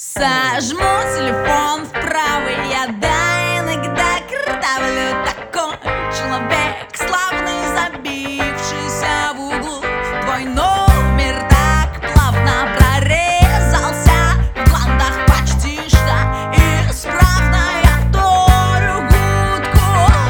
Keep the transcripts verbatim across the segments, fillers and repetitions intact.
Сожму телефон вправо, я да иногда картавлю. Такой человек, славный, забившийся в углу. Твой номер так плавно прорезался в гландах почти что исправно. Я вторю гудку.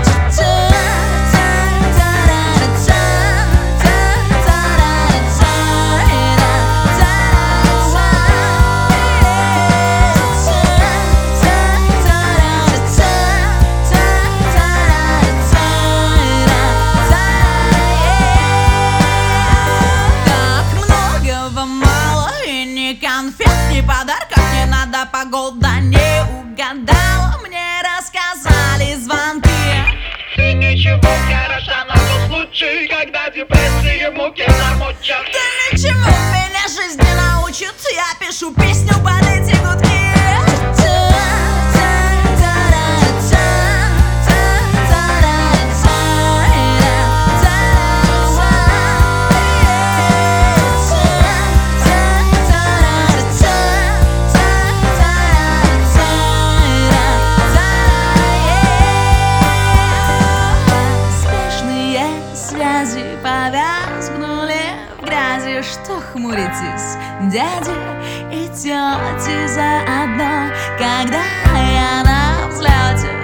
Конфет, ни подарков, не надо, погода не угадала. Мне рассказали звонки. Ты ничего, хороша на тот случай, когда депрессии муки замучат. Да ничему меня жизнь не научит. Я пишу песню под эти гудки. Связи повязгнули в грязи. Что хмуритесь, дяди и тети, заодно, когда я на взлете?